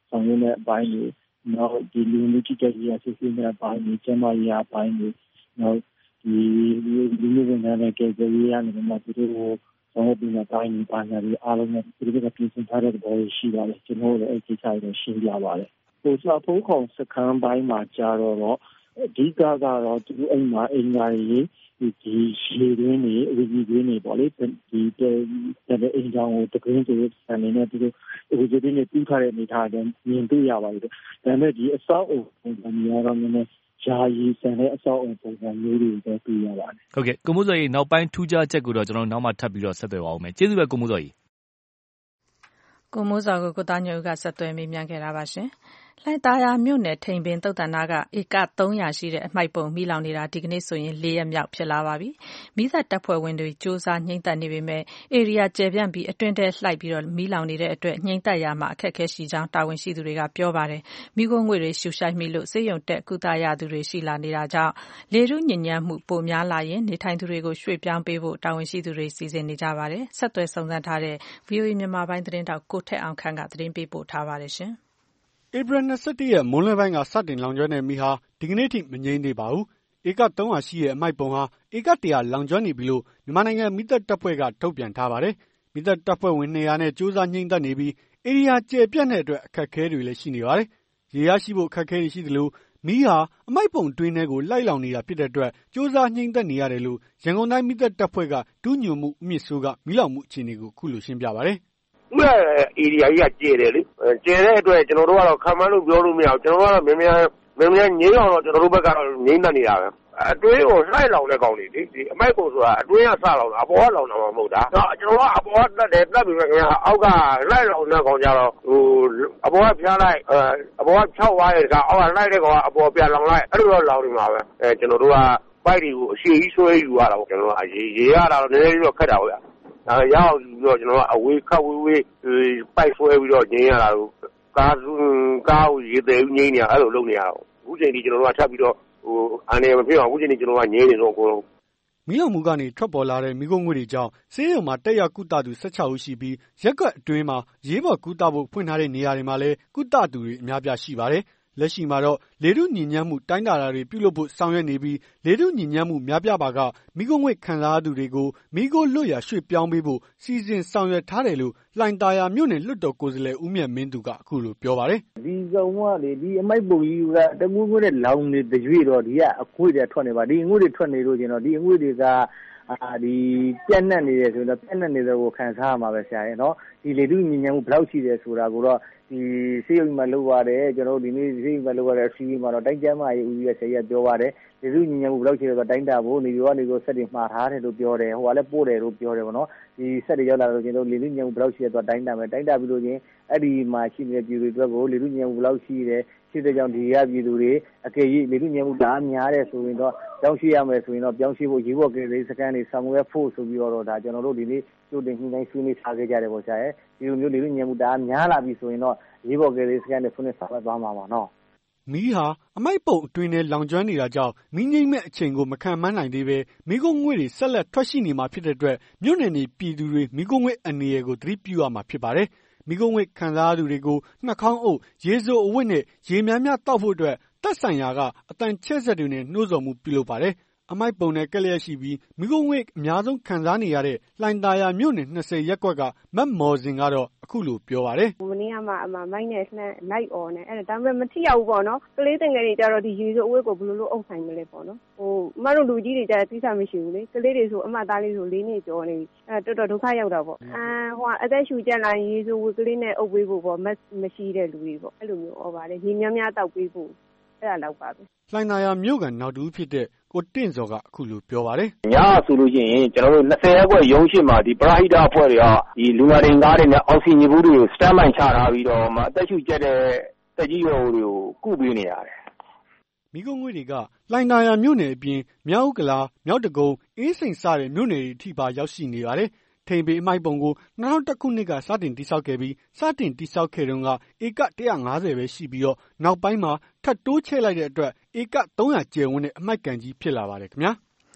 Speaker 7: ဆောင်ရွက်တဲ့အပိုင်းတွေနောက်ဒီလူလူကြီးကြီးရစစ်စစ်တဲ့အပိုင်းတွေကျမကြီးအပိုင်းတွေနောက်ဒီလူလူဝန်ထမ်းတွေကေဇေးရနေမှာသူတို့ဆောင်ရွက်ပြီးတဲ့အပိုင်းတွေပါညာတွေအားလုံးနဲ့သူတို့ကပြင်ဆင်ထားတဲ့သဘောရှိပါတယ်ကျွန်တော်တို့အဲ့ဒီဆိုင်ကိုရှင်းပြပါတယ်ဟိုစာဖုန်းခေါင်စခန်းပိုင်းမှာကြာတော့အဓိကကတော့သူအိမ်မှာအိမ်သားကြီးဒီရှည်ရင်းနေအဝကြီးရင်းနေပေါ့လေဒီတဲ့အင်ဂျင်ကိုတကင်းဆိုတဲ့ဆန်နေနဲ့သူတို့အဝကြီးရင်းနေပြီးထားတဲ့အနေထားတွေမြင်တွေ့ရပါတယ်ဒါပေမဲ့ဒီအစောက်အုံပုံစံမျိုးတော့နည်းနည်းယာယီဆန်တဲ့အစောက်အုံပုံစံမျိုးတွေပဲတွေ့ရပါတယ်
Speaker 5: ဟုတ်ကဲ့ကိုမိုးစောကြီးနောက်ပိုင်းထူးခြားချက်ကိုတော့ကျွန်တော်နောက်မှထပ်ပြီးတော့ဆက်သွယ်ပါဦးမယ်ကျေးဇူးပဲကိုမိုးစောကြီး
Speaker 1: ကိုမိုးစောကိုကိုသားညိုကဆက်သွယ်မိမြန်ခဲ့တာပါရှင်လှိုင်သာယာမြို့နယ်ထိန်ပင်သုတ်တန်နာကဧကသုံးရာရှိတဲ့အမှိုက်ပုံမိလောင်နေတာဒီကနေ့ဆိုရင်၄ရက်မြောက်ဖြစ်လာပါပြီ။မိသက်တပ်ဖွဲ့ဝင်တွေစ조사ညှိမ့်သက်နေပေမဲ့ဧရိယာကျယ်ပြန့်ပြီးအတွင်းထဲလှိုက်ပြီးတော့မိလောင်နေတဲ့အတွက်ညှိမ့်သက်ရမှာအခက်အခဲရှိကြောင်းတာဝန်ရှိသူတွေကပြောပါတယ်။မိခိုးငွေတွေရှူရှိုက်မိလို့စေယုံတက်ကုသရသူတွေရှိလာနေတာကြောင့်လေထုညဉ့်ညမ်းမှုပိုများလာရင်နေထိုင်သူတွေကိုရွှေ့ပြောင်းပေးဖို့တာဝန်ရှိသူတွေစီစဉ်နေကြပါတယ်။ဆက်သွယ်စုံစမ်းထားတဲ့ ဗွီအိုအေ မြန်မာပိုင်းသတင်းတောက်ကိုထက်အောင်ခန့်ကသတင်းပေးပို့ထားပါတယ်ရှင်။
Speaker 8: ဧပြီ၂၁ရက်မွန်းလွဲပိုင်းကစတင်လောင်ကျွမ်းတဲ့မီးဟာဒီကနေ့ထိမငြိမ်းသေးပါဘူး။ဧကသုံးရာရှိတဲ့အမှိုက်ပုံဟာဧကတစ်ရာလောင်ကျွမ်းနေပြီလို့မြန်မာနိုင်ငံမီးသတ်တပ်ဖွဲ့ကထုတ်ပြန်ထားပါတယ်။မီးသတ်တပ်ဖွဲ့ဝင်၂၀၀နဲ့စ조사ညှိမ့်သက်နေပြီးဧရိယာကျယ်ပြန့်တဲ့အတွက်အခက်အခဲတွေလည်းရှိနေပါတယ်။ရေရရှိဖို့အခက်အခဲတွေရှိသလိုမီးဟာအမှိုက်ပုံတွင်းထဲကိုလိုက်လောင်နေတာဖြစ်တဲ့အတွက်စ조사ညှိမ့်သက်နေရတယ်လို့ရန်ကုန်တိုင်းမီးသတ်တပ်ဖွဲ့ကဒုညွှန်မှုဦးမြင့်စိုးကမီးလောင်မှုအခြေအနေကိုခုလိုရှင်းပြပါတယ်
Speaker 9: ။ဥရဧရိယာကြီးကကျယ်တယ်လေကျယ်တဲ့အတွက်ကျွန်တော်တို့ကတော့ခံမလို့ပြောလို့မရဘူးကျွန်တော်တို့ကတော့မြန်မြန်မြန်မြန်ငြိမ်းအောင်တော့ကျွန်တော်တို့ဘက်ကတော့ငြိမ်းတတ်နေတာပဲအတွင်းကိုလှိုက်လောင်တဲ့ကောင်တွေလေဒီအမိုက်ကိုဆိုတာအတွင်းကစလောင်တာအပေါ်ကလောင်တာမှမဟုတ်တာကျွန်တော်ကအပေါ်ကတက်တယ်တက်ပြီးမှခင်ဗျာအောက်ကလှိုက်လောင်တဲ့ကောင်ကြတော့ဟိုအပေါ်ကဖျားလိုက်အပေါ်ကဖြောက်သွားတဲ့ကောင်အောက်ကလှိုက်တဲ့ကောင်ကအပေါ်ပြန်လောင်လိုက်အဲ့လိုတော့လောင်နေမှာပဲအဲကျွန်တော်တို့ကပိုက်တွေကိုအရှိကြီးဆွဲယူရတာပေါ့ကျွန်တော်ကရေရေရတာတော့နည်းနည်းလေးတော့ခက်တာပေါ့ဗျာဒါရောက်ပြီးတော့ကျွန်တော်ကအဝေးခတ်ဝေးဝေးပိုက်ဆွဲပြီးတော့ငြိမ်းရတာလို့ကားကားကိုရေသေးငြိမ်းနေအဲ့လိုလုပ်နေရတော့အခုချိန်ဒီကျွန်တော်တို့ကထပ်ပြီးတော့ဟိုအနေမဖြစ်အောင်အခုချိန်ဒီကျွန်တော်ကငြိမ်းနေတော့အကုန်လုံး
Speaker 8: မီးလောင်မှုကနေထွက်ပေါ်လာတဲ့မီးခိုးငွေ့တွေကြောင့်ဆေးရုံမှာတက်ရောက်ကုသသူ၁၆ဦးရှိပြီးရက်ကွက်အတွင်းမှာရေးပေါ်ကုသဖို့ဖွင့်ထားတဲ့နေရာတွေမှာလည်းကုသသူတွေအများပြားရှိပါတယ်လက်ရှိမှာတော့လေထုညဉ့်ညမ်းမှုတိုင်းတာတာတွေပြုလုပ်ဖို့ဆောင်ရွက်နေပြီးလေထုညဉ့်ညမ်းမှုများပြားပါကမိခိုးငွေ့ခံစားသူတွေကိုမိခိုးလွတ်ရာရွှေ့ပြောင်းပေးဖို့စီစဉ်ဆောင်ရွက်ထားတယ်လို့လှိုင်သာယာမြို့နယ်လွှတ်တော်ကိုယ်စားလှယ်ဦးမြတ်မင်းသူကအခုလိုပြောပါတယ်
Speaker 3: ဒီကောင်ကလေဒီအမိုက်ပုံကြီးကတကူးကူးနဲ့လောင်နေတရွေ့တော့ဒီကအခွေးတွေထွက်နေပါဒီအငွေ့တွေထွက်နေလို့ကျင်တော့ဒီအငွေ့တွေကအာဒီပြက်နှက်နေတယ်ဆိုတော့ပြက်နှက်နေတယ်ကိုခံစားရမှာပဲဆရာရဲ့နော်ဒီလေထုညဉ့်ညမ်းမှုဘယ်လောက်ရှိတယ်ဆိုတာကိုတော့ဒီစေယုံမှာလောက်ရတယ်ကျွန်တော်တို့ဒီနေ့စေယုံမှာလောက်ရတဲ့စီးမှာတော့တိုင်းကျမ်းမာရေးဦးကြီးရဲ့ဆရာပြောပါတယ်လေထုညဉ့်ညမ်းမှုဘယ်လောက်ရှိတယ်ဆိုတော့တိုင်းတာဖို့နေရောနေကိုစက်တွေမှားထားတယ်လို့ပြောတယ်ဟိုကလည်းပို့တယ်လို့ပြောတယ်ပေါ့နော်ဒီစက်တွေရောက်လာတော့ကျွန်တော်တို့လေထုညဉ့်ညမ်းမှုဘယ်လောက်ရှိတယ်ဆိုတော့တိုင်းတာမယ်တိုင်းတာပြီးလို့ချင်းအဲ့ဒီမှာရှိနေတဲ့ပြည်သူတွေအတွက်ကိုလေထုညဉ့်ညမ်းမှုဘယ်လောက်ရှိတယ်ရှိတဲ့ကြောင့်ဒီရပြည်သူတွေအကယ်၍လေထုညဉ့်မှုဒါများတယ်ဆိုရင်တော့ပြောင်းရှိရမယ်ဆိုရင်တော့ပြောင်းရှိဖို့ရေဘော့ကလေးစကန်တွေဆောင်ရွက်ဖို့ဆိုပြီးတော့ဒါကျွန်တော်တို့ဒီနေ့ကြိုတင်ညှိနှိုင်းဆွေးနွေးထားခဲ့ကြတယ်ပေါ့ဆရာရဲ့ဒီလိုမျိုးလေထုညဉ့်မှုဒါများလာပြီဆိုရင်တော့ရေဘော့ကလေးစကန်တွေဆွေးနွေးဆောင်ရွက်သွားမှာပါနော်
Speaker 8: မီးဟာအမိုက်ပုံအတွင်းထဲလောင်ကျွမ်းနေတာကြောင့်မီးငိမ့်မဲ့အချိန်ကိုမခံမှန်းနိုင်သေးပဲမီးခိုးငွေ့တွေဆက်လက်ထွက်ရှိနေမှာဖြစ်တဲ့အတွက်မြို့နယ်နေပြည်သူတွေမီးခိုးငွေ့အနေရကိုသတိပြုရမှာဖြစ်ပါတယ်မီးခိုးငွေ့ခံစားသူတွေကိုနှာခေါင်းအုပ်ရေစိုးအဝတ်နဲ့ရေများများတောက်ဖို့အတွက်သက်ဆိုင်ရာကအတန်ချဲ့ဆက်တွေနဲ့နှိုးဆော်မှုပြုလုပ်ပါတယ်အမိုက်ပုံနဲ့ကက်လျက်ရှိပြီးမီးခိုးငွေ့အများဆုံးခံစားနေရတဲ့လှိုင်သာယာမြို့နယ်၂၀ရပ်ကွက်ကမတ်မော်စင်ကတော့အခုလိုပြောပါတယ်
Speaker 10: မနေ့ကမှအမမိုက်နဲ့လှမ်းလိုက်អော်နေအဲ့ဒါဒါပေမဲ့မထိရဘူးပေါ့နော်ကလေးတင်ငယ်တွေကြတော့ဒီရေစိုးအဝတ်ကိုဘယ်လိုလုပ်အုပ်ဆိုင်မလဲပေါ့နော်ဟိုအမတို့လူကြီးတွေကြတိကျမရှိဘူးလေကလေးတွေဆိုအမသားလေးဆိုလေးနှစ်ကျော်နေပြီအဲ့တော်တော်ဒုက္ခရောက်တာပေါ့အာဟိုအသက်ရှူကြက်လာရေစိုးဝတ်ကလေးနဲ့အုပ်ပေးဖို့ပေါ့မက်မရှိတဲ့လူတွေပေါ့အဲ့လိုမျိုးអော်ပါတယ်ရေများများတောက်ပေးဖို့အဲ့ဒါတော့ပါပဲ
Speaker 8: လှိုင်သာယာမြို့ကန်နောက်တူဖြစ်တဲ့ကိုတင့်စော်ကအခုလိုပြောပါတယ်
Speaker 9: ညဆိုလို့ရှိရင်ကျွန်တော်တို့၂၀ရပ်ကွက်ရုံးရှိမှာဒီပရာဟိတအဖွဲ့တွေကဒီလူငယ်တွေကားတွေနဲ့အောက်ဆီဂျင်ဘူးတွေကိုစတန်ဘိုင်ချထားပြီးတော့မှအသက်ရှူကျက်တဲ့တက်ကြီးရွယ်တွေကိုကုပေးနေရတယ်
Speaker 8: မီးခိုးငွေ့တွေကလှိုင်သာယာမြို့နယ်အပြင်မြောက်ဥက္ကလာမြောက်တကုံအင်းစိန်စတဲ့မြို့နယ်တွေထိပါရောက်ရှိနေပါတယ်ထိန်ပေအမိုက်ပုံကို၂၀၀၁ခုနှစ်ကစတင်တိစောက်ခဲ့ပြီးစတင်တိစောက်ခဲ့တုန်းကဧက၁၅၀ပဲရှိပြီးတော့နောက်ပိုင်းမှာထပ်တိုးချဲ့လိုက်တဲ့အတွက်ဧက၃၀၀ကျယ်ဝန်းတဲ့အမိုက်ကန်ကြီးဖြစ်လာပါတယ်ခင်ဗျာ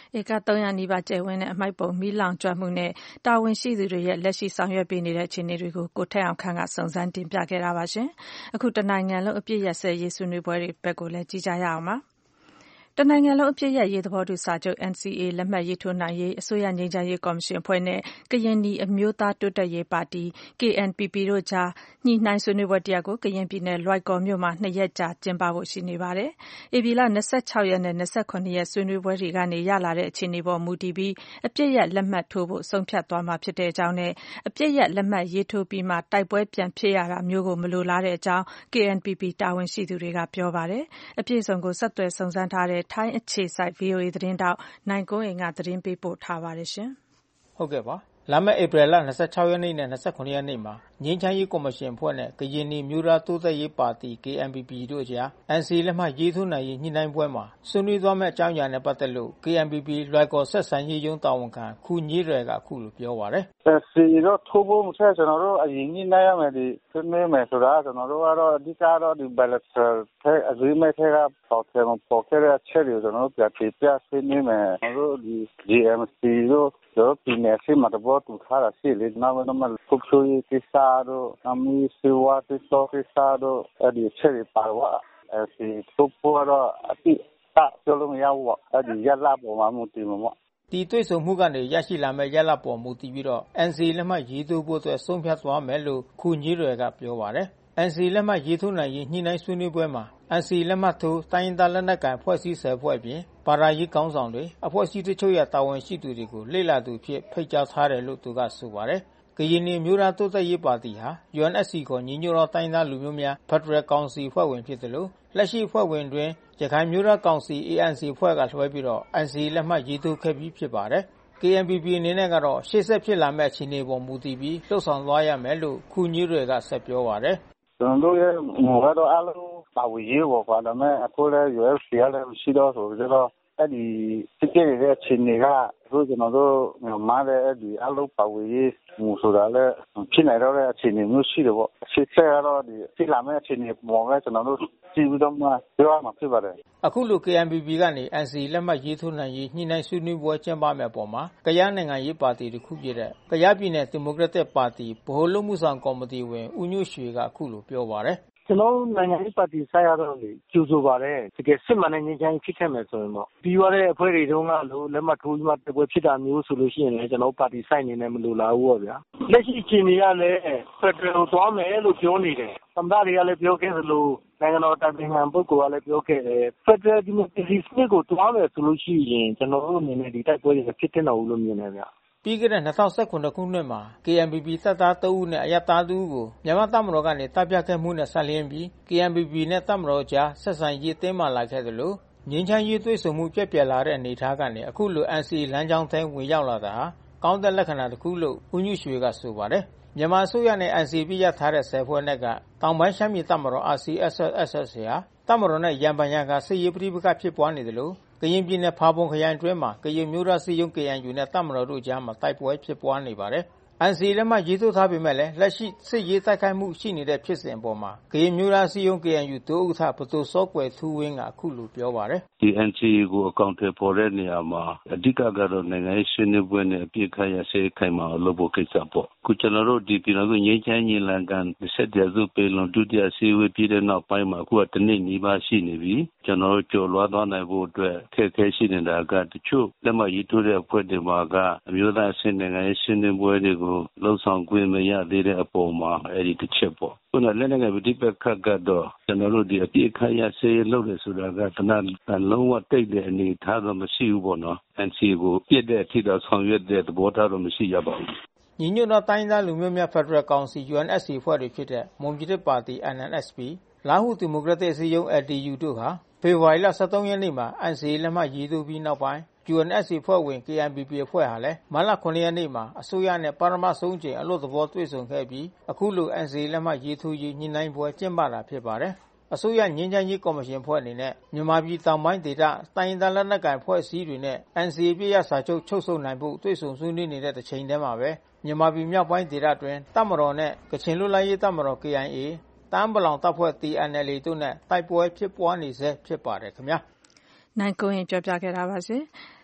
Speaker 1: ဧကသုံးရာနီးပါးကျယ်ဝန်းတဲ့အမိုက်ပုံမီးလောင်ကျွမ်းမှုနဲ့တာဝန်ရှိသူတွေရဲ့လက်ရှိဆောင်ရွက်ပေးနေတဲ့အခြေအနေတွေကိုကိုထက်အောင်ခန့်ကစုံစမ်းတင်ပြခဲ့တာပါရှင်။အခုတနိုင်ငံလုံးအပြည့်ရစဲရေးဆွေးနွေးပွဲတွေဘက်ကိုလည်းကြည့်ကြရအောင်ပါ။တနိုင်ငံလုံးအပြည့်ရရေးသဘောတူစာချုပ် N C A လက်မှတ်ရေးထိုးနိုင်ရေးအစိုးရငြိမ်းချမ်းရေးကော်မရှင်အဖွဲ့နဲ့ကရင်နီအမျိုးသားတိုးတက်ရေးပါတီ K N P P တို့ကြားညှိနှိုင်းဆွေးနွေးပွဲတရားကိုကရင်ပြည်နယ်လွိုင်ကော်မြို့မှာနှစ်ရက်ကြာကျင်းပဖို့ရှိနေပါတယ်။ဧပြီလ၂၆ရက်နဲ့၂၇ရက်ဆွေးနွေးပွဲတွေကနေရလာတဲ့အခြေအနေပေါ်မူတည်ပြီးအပြည့်ရလက်မှတ်ထိုးဖို့ဆုံးဖြတ်သွားမှာဖြစ်တဲ့အကြောင်းနဲ့အပြည့်ရလက်မှတ်ရေးထိုးပြီးမှတိုက်ပွဲပြန်ဖြစ်ရတာမျိုးကိုမလိုလားတဲ့အကြောင်း K N P P တာဝန်ရှိသူတွေကပြောပါတယ်။အပြည့်စုံကိုဆက်သွယ်စုံစမ်းထားတဲ့ထိုင်းအခြေစိုက် V O A သတင်းတောက်နိုင်ကုန်းအိမ်ကသတင်းပေးပို့ထားပါတယ်ရှင်
Speaker 11: ။ဟုတ်ကဲ့ပါ။လာမယ့်ဧပြီလ၂၆ရက်နေ့နဲ့၂၇ရက်နေ့မှာငြိမ်းချမ်းရေးကော်မရှင်အဖွဲ့နဲ့ကရင်နီမျိုးသားတိုးတက်ရေးပါတီ K N P P တို့ကြား N C A လက်မှတ်ရေးထိုးနိုင်ရေးညှိနှိုင်းပွဲမှာဆွေးနွေးသွားမယ့်အကြောင်းအရာနဲ့ပတ်သက်လို့ K N P P လွိုင်ကော်ဆက်ဆံရေးရုံးတာဝန်ခံခူညေးရယ်ကအခုလိုပြောပါတယ်
Speaker 12: ။ N C A တော့ထိုးဖို့မဆက်ကျွန်တော်တို့အရင်ညှိနှိုင်းရမယ်ဒီဆွေးနွေးမယ်ဆိုတာကျွန်တော်တို့ကတော့အဓိကတော့ဒီ bilateral ထဲ agreement ထဲကပေါ်တယ်ပေါ်ခဲ့တဲ့အချက်တွေကျွန်တော်တို့ပြန်ပြပြဆွေးနွေးမယ်ကျွန်တော်တို့ဒီ G M C တို့ကျွန်တော်ပြည်နယ်အဆင့်မှာတဘောတူထားတာရှိလေနောက်တော့မှဖုတ်ချိုးရေးကိစ္စတို့အမီစေဝါတိစောကိစ္စတို့အဲ့ဒီချက်တွေပါတော့အဲ့ဒီဖုတ်ပေါ်တော့အတိအကျလုံးမရဘူးအဲ့ဒီရလာပေါ်မှာမူတည်မှာပေါ့
Speaker 11: ဒီတွေ့ဆုံမှုကနေရရှိလာမဲ့ရလပေါ်မူတည်ပြီးတော့ N C A လက်မှတ်ရေးထိုးဖို့အတွက်ဆုံးဖြတ်သွားမယ်လို့ခူညေးရယ်ကပြောပါတယ်။ N C A လက်မှတ်ရေးထိုးနိုင်ရေးညှိနှိုင်းဆွေးနွေးပွဲမှာ N C A လက်မှတ်ထိုးတိုင်းရင်းသားလက်နက်ကိုင်အဖွဲ့အစည်းဆယ်ဖွဲ့အပြင်ဘာသာရေးခေါင်းဆောင်တွေအဖွဲ့အစည်းတချို့ရဲ့တာဝန်ရှိသူတွေကိုလေ့လာသူဖြစ်ဖိတ်ကြားထားတယ်လို့သူကဆိုပါတယ်။ကရင်နီမျိုးသားတိုးတက်ရေးပါတီဟာ U N F C ခေါ်ညီညွတ်သောတိုင်းသားလူမျိုးများဖက်ဒရယ်ကောင်စီအဖွဲ့ဝင်ဖြစ်တယ်လို့လက်ရှိအဖွဲ့ဝင်တွင်ရခိုင်မျိုးသားကောင်စီ A N C အဖွဲ့ကလွှဲပြီးတော့ N C A လက်မှတ်ရေးထိုးခဲ့ပြီးဖြစ်ပါတယ်။ K N P P အနေနဲ့ကတော့ရှေ့ဆက်ဖြစ်လာမယ့်အခြေအနေပေါ်မူတည်ပြီးလှုပ်ဆောင်သွားရမယ်လို့ခူညေးတွေကဆက်ပြောပါတယ်
Speaker 12: ။ကျွန်တော်တို့ရဲ့ငွေတော့အလုံးပါဝရေးပေါ်ပါဒါမဲ့အခုလည်း U N F C ကလည်းရှိတော့ဆိုတော့အဲ့ဒီစစ်ကြေတဲ့အခြေအနေကအခုကျွန်တော်တို့မြန်မာတဲ့အဲ့ဒီအလုပ်ပါဝရေးဟိုဆိုတာလည်းဖြစ်နေတော့တဲ့အခြေအနေမျိုးရှိတယ်ပေါ့ရှင်းဆက်တော့ဒီဖြစ်လာမယ့်အခြေအနေပေါ်မဲ့ကျွန်တော်တို့ကြည့်ပြီးတော့မှပြောရမှာဖြစ်ပါတယ်
Speaker 11: အခုလို K N P P ကနေ N C A လက်မှတ်ရေးထိုးနိုင်ရေးညှိနှိုင်းဆွေးနွေးပွဲကျင်းပမယ့်အပေါ်မှာကယားနိုင်ငံရေးပါတီတစ်ခုဖြစ်တဲ့ကယားပြည်နယ်ဒီမိုကရက်တစ်ပါတီဗဟိုလုံမှုဆောင်ကော်မတီဝင်ဦးညွှန့်ရွှေကအခုလိုပြောပါတယ်
Speaker 13: ကျွန်တော်နိုင်ငံရေးပါတီဆိုင်ရတော့လေကြိုဆိုပါတယ်တကယ်စစ်မှန်တဲ့ငြိမ်းချမ်းရေးဖြစ်ခဲ့မယ်ဆိုရင်ပေါ့ပြီးသွားတဲ့အဖွဲ့တွေတုန်းကလို့လက်မှတ်ထိုးပြီးမှတပွဲဖြစ်တာမျိုးဆိုလို့ရှိရင်လည်းကျွန်တော်ပါတီဆိုင်နေနဲ့မလိုလားဘူးပေါ့ဗျာလက်ရှိအခြေအနေကလည်းဖက်ဒရယ်ကိုသွားမယ်လို့ပြောနေတယ်သမ္မတတွေကလည်းပြောခဲ့သလိုနိုင်ငံတော်တိုင်ပင်ခံပုဂ္ဂိုလ်ကလည်းပြောခဲ့တယ်ဖက်ဒရယ်ဒီမိုကရေစီစနစ်ကိုသွားမယ်ဆိုလို့ရှိရင်ကျွန်တော်တို့အနေနဲ့ဒီတိုက်ပွဲတွေဖြစ်တဲ့တော်လို့မြင်တယ်ဗျာ
Speaker 11: ပြီးခဲ့တဲ့၂၀၁၇ခုနှစ်မှာ K N P P တပ်သားသုံးဦးနဲ့အရပ်သားတစ်ဦးကိုမြန်မာတပ်မတော်ကနေတပ်ဖြတ်ခဲ့မှုနဲ့ဆက်လျင်းပြီး K N P P နဲ့တပ်မတော်ကြားဆက်ဆံရေးတင်းမာလာခဲ့တယ်လို့ငြိမ်းချမ်းရေးတွေ့ဆုံမှုပြည့်ပြည့်လာတဲ့အနေအထားကနေအခုလို N C A လမ်းကြောင်းထဲဝင်ရောက်လာတာဟာကောင်းတဲ့လက္ခဏာတစ်ခုလို့ဦးညွှန့်ရွှေကဆိုပါတယ်မြန်မာအစိုးရနဲ့ N C A ပြည့်ရထားတဲ့ဆယ်ဖွဲ့နဲ့ကတောင်ပိုင်းရှမ်းပြည်တပ်မတော် R C S S S ဟာတပ်မတော်နဲ့ရန်ပန်ရန်ကစစ်ရေးပဋိပက္ခဖြစ်ပွားနေတယ်လို့ကရင်ပြည်နယ်ဖာပွန်ခရိုင်အတွင်းမှာကရင်မျိုးသားစစ်ရုံး K N U နဲ့တပ်မတော်တို့ကြားမှာတိုက်ပွဲဖြစ်ပွားနေပါတယ်။ N C A လက်မှတ်ရေးထိုးထားပေမဲ့လည်းလက်ရှိစစ်ရေးတိုက်ခိုက်မှုရှိနေတဲ့ဖြစ်စဉ်အပေါ်မှာကရင်မျိုးသားစစ်ရုံး K N U ဒုဥက္ကဋ္ဌပတိုစောကွယ်ထူးဝင်းကအခုလိုပြောပါတယ်
Speaker 14: ။ဒီ N C A ကိုအကောင့်ထဲပေါ်တဲ့နေရာမှာအဓိကကတော့နိုင်ငံရေးဆွေးနွေးပွဲနဲ့အပြည့်ခရရစေခိုင်မှာလုပ်ဖို့ကိစ္စပေါ့။ခုကျွန်တော်တို့ဒီပြည်တော်ကိုငြိမ်းချမ်းရေးလမ်းကန်ဆက်တဲ့စုပေလွန်ဒုတိယစီဝေးပြည်တဲ့နောက်ပိုင်းမှာအခုကတနေ့နီးပါးရှိနေပြီ။ကျွန်တော်တို့ကြော်လွှားသွားနိုင်ဖို့အတွက်ခက်ခဲရှိနေတာကတချို့လက်မှတ်ရေးထိုးတဲ့အဖွဲ့တွေမှာကအမျိုးသားအဆင့်နိုင်ငံရေးဆွေးနွေးပွဲတွေကိုလှုပ်ဆောင်ခွင့်မရသေးတဲ့အပေါ်မှာအဲ့ဒီတစ်ချက်ပေါ့ခုနလက်နိုင်ငံပြည်ပခတ်ကတော့ကျွန်တော်တို့ဒီအပြည့်ခရရစေလုပ်တယ်ဆိုတာကတနလုံးဝတိတ်တဲ့အနေထားတော့မရှိဘူးပေါ့နော် N C A ကိုပြည့်တဲ့အထိတော့ဆောင်ရွက်တဲ့သဘောထားတော့မရှိရပါဘူး
Speaker 11: ညီညွတ်သောတိုင်းသားလူမျိုးများဖက်ဒရယ်ကောင်စီ U N F C အဖွဲ့တွေဖြစ်တဲ့မွန်ပြည်သစ်ပါတီ N N S P လားဟူဒီမိုကရက်တစ်အစည်းအရုံး L D U တို့ဟာဖေဖော်ဝါရီလ၁၃ရက်နေ့မှာ N C A လက်မှတ်ရေးထိုးပြီးနောက်ပိုင်း U N F C အဖွဲ့ဝင် K N P P အဖွဲ့ဟာလည်းမတ်လ၇ရက်နေ့မှာအစိုးရနဲ့ပထမဆုံးကျင်းအလို့သဘောတွေ့ဆုံခဲ့ပြီးအခုလို N C A လက်မှတ်ရေးထိုးရေးညှိနှိုင်းပွဲကျင်းပတာဖြစ်ပါတယ်။အစိုးရငြိမ်းချမ်းရေးကော်မရှင်အဖွဲ့အနေနဲ့မြန်မာပြည်တောင်ပိုင်းဒေသတိုင်းရင်းသားလက်နက်ကိုင်အဖွဲ့အစည်းတွေနဲ့ N C A ပြည့်ရစာချုပ်ချုပ်ဆိုနိုင်ဖို့တွေ့ဆုံဆွေးနွေးနေတဲ့တစ်ချိန်တည်းမှာပဲမြန်မာပြည်မြောက်ပိုင်းဒေသတွင်တပ်မတော်နဲ့ကချင်လွတ်လပ်ရေးတပ်မတော် K I A တအာင်းပလောင်တပ်ဖွဲ့ T N L A တို့နဲ့တိုက်ပွဲဖြစ်ပွားနေဆဲဖြစ်ပါတယ်ခင်ဗျာ
Speaker 1: နိုင်ကုန်းရင်ပြောပြခဲ့တာပါရှင်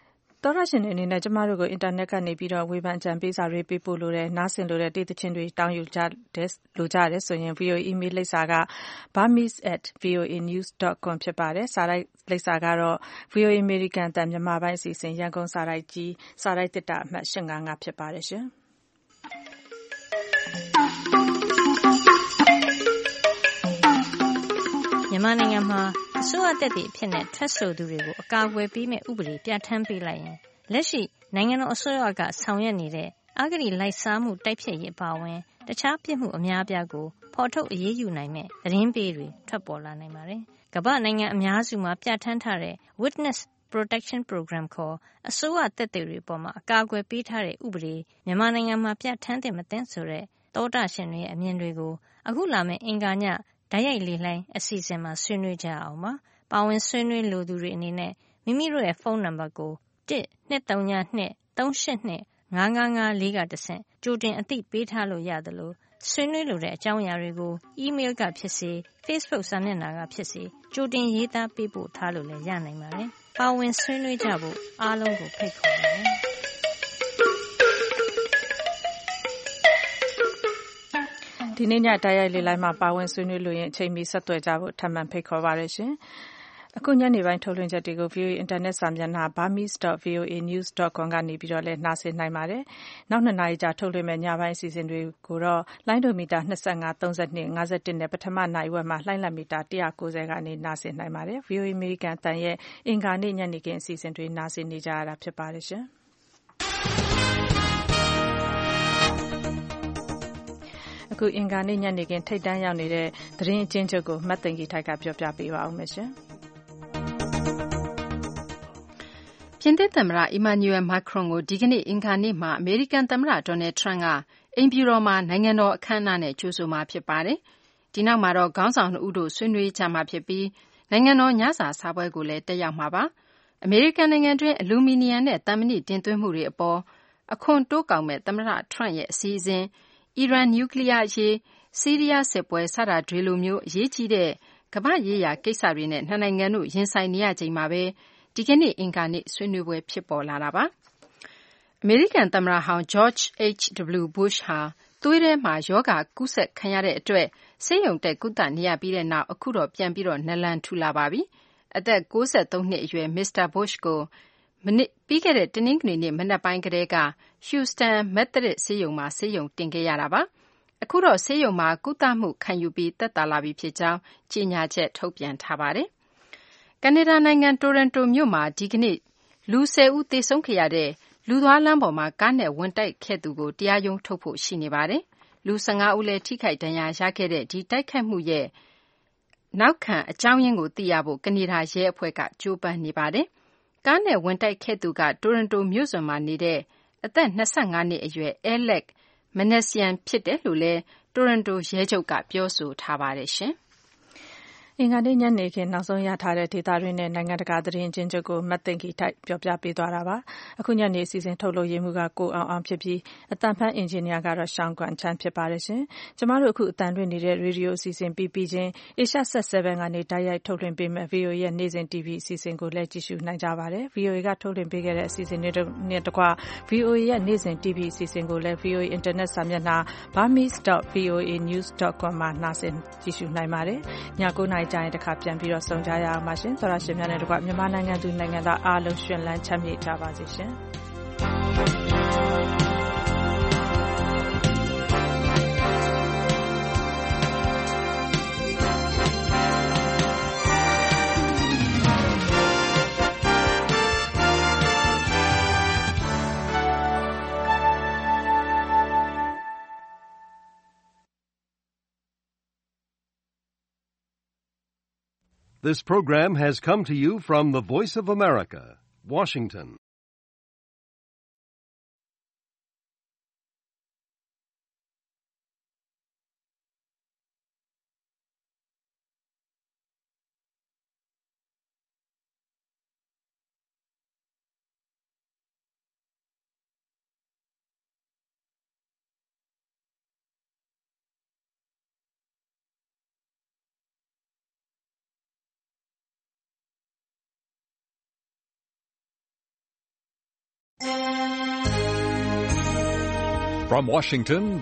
Speaker 1: သောရရှင်တွေအနေနဲ့ကျမတို့ကိုအင်တာနက်ကနေပြီးတော့ဝေဖန်ကြံပေးစာတွေပေးပို့လို့တဲ့နားဆင်လို့တဲ့တေးသချင်းတွေတောင်းယူကြတဲ့လိုကြတဲ့ဆိုရင် ဗီအိုအေ email လိပ်စာက burmese at voanews dot com ဖြစ်ပါတယ်စာရိုက်လိပ်စာကတော့ ဗီအိုအေ American တန်မြန်မာပိုင်းအစီအစဉ်ရန်ကုန်စာရိုက်ကြီးစာရိုက်တစ်တာအမှတ်၈၅၅ဖြစ်ပါတယ်ရှင်
Speaker 15: မြန်မာနိုင်ငံမှာအစိုးရတပ်တွေအဖြစ်နဲ့ထွက်ဆိုသူတွေကိုအကာအကွယ်ပေးမဲ့ဥပဒေပြဋ္ဌာန်းပေးလိုက်ရင်လက်ရှိနိုင်ငံတော်အစိုးရကဆောင်ရွက်နေတဲ့အဂတိလိုက်စားမှုတိုက်ဖျက်ရေးအပါအဝင်တခြားပြစ်မှုအများအပြားကိုဖော်ထုတ်အရေးယူနိုင်မဲ့သတင်းပေးတွေထွက်ပေါ်လာနိုင်ပါတယ်။ကမ္ဘာနိုင်ငံအများစုမှာပြဋ္ဌာန်းထားတဲ့ Witness Protection Program ခေါ်အစိုးရတပ်တွေအပေါ်မှာအကာအကွယ်ပေးထားတဲ့ဥပဒေမြန်မာနိုင်ငံမှာပြဋ္ဌာန်းသင့်မသင့်ဆိုတဲ့သောတာရှင်တွေရဲ့အမြင်တွေကိုအခုလာမယ့်အင်္ဂါညဓာတ်ရိုက်လေလှိုင်းအစီအစဉ်မှာဆွေးနွေးကြအောင်ပါ။ပါဝင်ဆွေးနွေးလိုသူတွေအနေနဲ့မိမိတို့ရဲ့ဖုန်းနံပါတ်ကိုone two three two three eight two five five fourကတဆင့်ကြိုတင်အသိပေးထားလို့ရတယ်လို့ဆွေးနွေးလိုတဲ့အကြောင်းအရာတွေကိုအီးမေးလ်ကဖြစ်စေ Facebook စာမျက်နှာကဖြစ်စေကြိုတင်ရေးသားပေးပို့ထားလို့လည်းရနိုင်ပါတယ်။ပါဝင်ဆွေးနွေးကြဖို့အားလုံးကိုဖိတ်ခေါ်ပါတယ်။
Speaker 1: ဒီနေ့ညတိုက်ရိုက်လေလိုင်းမှာပါဝင်ဆွေးနွေးလို့ရင်အချိန်မီဆက်သွယ်ကြဖို့ထပ်မံဖိတ်ခေါ်ပါရရှင်။အခုညနေပိုင်းထုတ်လွှင့်ချက်တွေကို ဗီအိုအေ Internet စာမျက်နှာ burmese dot voanews dot com ကနေပြီးတော့လည်းနှာစင်နိုင်ပါတယ်။နောက်နှစ်နာရီကြာထုတ်လွှင့်မဲ့ညပိုင်းအစီအစဉ်တွေကိုတော့လိုင်းဒိုမီတာtwo five, thirty-two, fifty-oneနဲ့ပထမနိုင်ဝက်မှာလှိုင်းလက်မီတာone ninetyကနေနှာစင်နိုင်ပါတယ်။ ဗီအိုအေ American တန်ရဲ့အင်္ဂါနေ့ညနေခင်းအစီအစဉ်တွေနှာစင်နေကြရတာဖြစ်ပါတယ်ရှင်။အခုအင်္ဂါနေ့ညနေခင်းထိတ်တန့်ရောက်နေတဲ့သတင်းအကျဉ်းချုပ်ကိုမတ်သိင်ကြီးထိုက်ကပြောပြပေးပါဦးမယ်ရှင်။
Speaker 2: ပြင်သစ်သမ္မတ Emmanuel Macron ကိုဒီကနေ့အင်္ဂါနေ့မှာအမေရိကန်သမ္မတ Donald Trump ကအိမ်ဖြူတော်မှာနိုင်ငံတော်အခမ်းအနားနဲ့ကြိုဆိုမှာဖြစ်ပါတယ်။ဒီနောက်မှာတော့ခေါင်းဆောင်နှစ်ဦးတို့ဆွေးနွေးကြမှာဖြစ်ပြီးနိုင်ငံတော်ညစာစားပွဲကိုလည်းတက်ရောက်မှာပါ။အမေရိကန်နိုင်ငံတွင်းအလူမီနီယံနဲ့သံမဏိတင်သွင်းမှုတွေအပေါ်အခွန်တိုးကောက်မဲ့သမ္မတ Trump ရဲ့အစီအစဉ်အီရန်နျူကလ িয়ার အရေးဆီးရီးယားစစ်ပွဲစတာတွေလိုမျိုးအရေးကြီးတဲ့ကမ္ဘာ့ရေးရာကိစ္စတွေနဲ့နှစ်နိုင်ငံတို့ရင်ဆိုင်နေရချိန်မှာပဲဒီကနေ့အင်္ဂါနေ့ဆွေးနွေးပွဲဖြစ်ပေါ်လာတာပါ။အမေရိကန်သမ္မတဟောင်း George H W Bush ဟာသွေးထဲမှာရောဂါကူးစက်ခံရတဲ့အတွက်ဆေးရုံတက်ကုသနေရပြီးတဲ့နောက်အခုတော့ပြန်ပြီးတော့နလန်ထူလာပါပြီ။အသက်၉၃နှစ်အရွယ် မစ္စတာ Bush ကိုမနေ့ပြီးခဲ့တဲ့တနင်္ဂနွေနေ့မနက်ပိုင်းကတည်းက Houston Methodist ဆေးရုံမှာဆေးရုံတင်ခဲ့ရတာပါ။အခုတော့ဆေးရုံမှာကုသမှုခံယူပြီးသက်သာလာပြီဖြစ်ကြောင်းကြေညာချက်ထုတ်ပြန်ထားပါတယ်။ကနေဒါနိုင်ငံတိုရန်တိုမြို့မှာဒီကနေ့လူ၁၀ဦးသေဆုံးခဲ့ရတဲ့လူသွားလမ်းပေါ်မှာကားနဲ့ဝင်တိုက်ခဲ့သူကိုတရားရုံးထုတ်ဖို့ရှိနေပါတယ်။လူ၁၅ဦးလည်းထိခိုက်ဒဏ်ရာရခဲ့တဲ့ဒီတိုက်ခိုက်မှုရဲ့နောက်ခံအကြောင်းရင်းကိုသိရဖို့ကနေဒါရဲအဖွဲ့ကကြိုးပမ်းနေပါတယ်။ကားနဲ့ဝင်တိုက်ခဲ့သူကတိုရန်တိုမြို့စွန်မှာနေတဲ့အသက်၂၅နှစ်အရွယ် Alex Manessian ဖြစ်တယ်လို့လည်းတိုရန်တိုရဲချုပ်ကပြောဆိုထားပါတယ်ရှင်။
Speaker 1: အင်္ဂါနေ့ညနေခင်းနောက်ဆုံးရထားတဲ့ဒေသတွင်းနဲ့နိုင်ငံတကာသတင်းအကျဉ်းချုပ်ကိုမတ်သိင်္ဂီထိုက်ပြောပြပေးသွားတာပါ။အခုညနေအစီအစဉ်ထုတ်လို့ရမှုကကိုအောင်အောင်ဖြစ်ပြီးအတန်ဖန်အင်ဂျင်နီယာကတော့ရှောင်းကွမ်ချမ်းဖြစ်ပါတယ်ရှင်။ကျမတို့အခုအတန်လွှင့်နေတဲ့ရေဒီယိုအစီအစဉ်ပြီးပြီးချင်း Asia Set sevenကနေတိုက်ရိုက်ထုတ်လွှင့်ပေးမဲ့ ဗီအိုအေ ရဲ့နေ့စဉ် တီဗီ အစီအစဉ်ကိုလည်းကြည့်ရှုနိုင်ကြပါတယ်။ ဗီအိုအေကထုတ်လွှင့်ပေးခဲ့တဲ့အစီအစဉ်တွေနဲ့တကွ ဗီအိုအေ ရဲ့နေ့စဉ် တီဗီ အစီအစဉ်ကိုလည်း ဗီအိုအေ Internet စာမျက်နှာ burmese dot voanews dot com မှာနှာစင်ကြည့်ရှုနိုင်ပါတယ်။ည၉နာရီကြာရင်တစ်ခါပြန်ပြီးတော့ဆုံကြရအောင်ပါရှင်။သောရရှင်များနဲ့တကွမြန်မာနိုင်ငံသူနိုင်ငံသားအားလုံးရှင်လန်းချမ်းမြေ့ကြပါစေရှင်။
Speaker 16: This program has come to you from the Voice of America, Washington.
Speaker 17: From Washington,